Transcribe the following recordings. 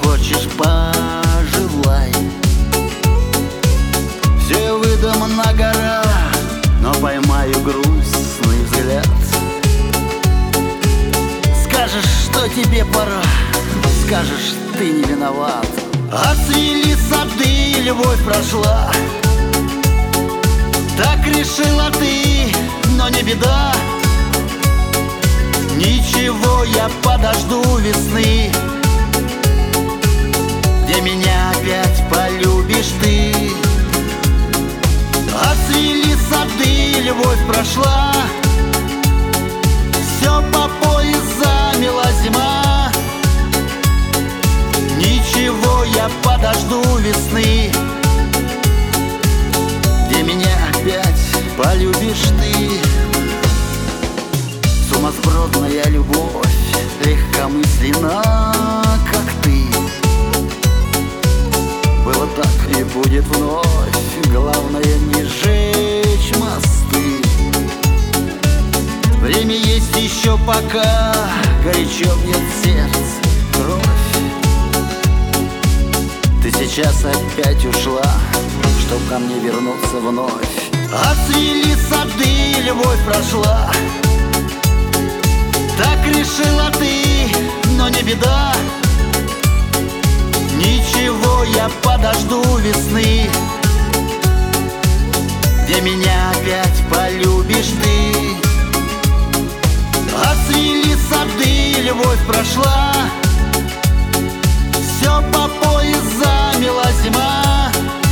хочешь, пожелай. Все я выдам на гора, но поймаю грустный взгляд. Скажешь, что тебе пора, скажешь, ты не виноват. Отцвели сады, любовь прошла. Так решила ты, но не беда. Ничего, я подожду весны, где меня опять полюбишь ты. Отцвели сады, любовь прошла. Все по пояс замела зима. Ничего, я подожду весны, где меня опять полюбишь ты. Сумасбродная любовь, легкомысленно, как ты. Было так и будет вновь, главное не сжечь мосты. Время есть еще пока, горячо бьет сердце, кровь. Ты сейчас опять ушла, чтоб ко мне вернуться вновь. Отцвели сады, любовь прошла. Так решила ты, но не беда. Ничего, я подожду весны, где меня опять полюбишь ты. Отцвели сады, любовь прошла. Все по пояс замела зима.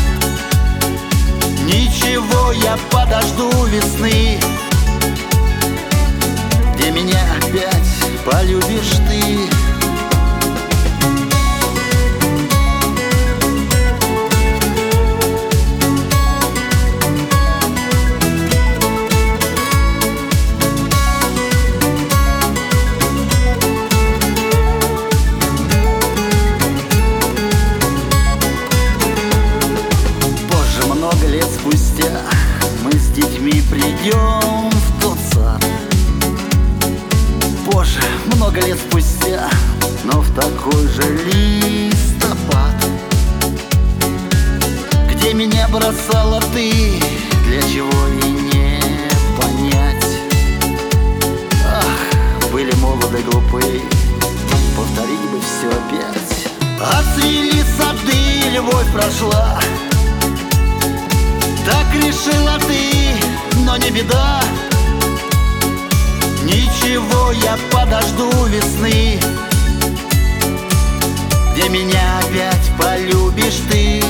Ничего, я подожду весны, где меня опять полюбишь ты. Много лет спустя мы с детьми придем в тот сад. Позже, много лет спустя, но в такой же листопад, где меня бросала ты, для чего и не понять. Ах, были молоды, глупы, повторить бы все опять. Отцвели сады, любовь прошла. Так решила ты, но не беда. Ничего, я подожду весны, где меня опять полюбишь ты.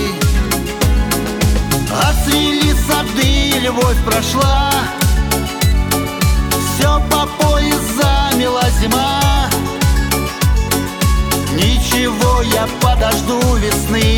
Отцвели сады, любовь прошла. Все по пояс замела зима. Ничего, я подожду весны,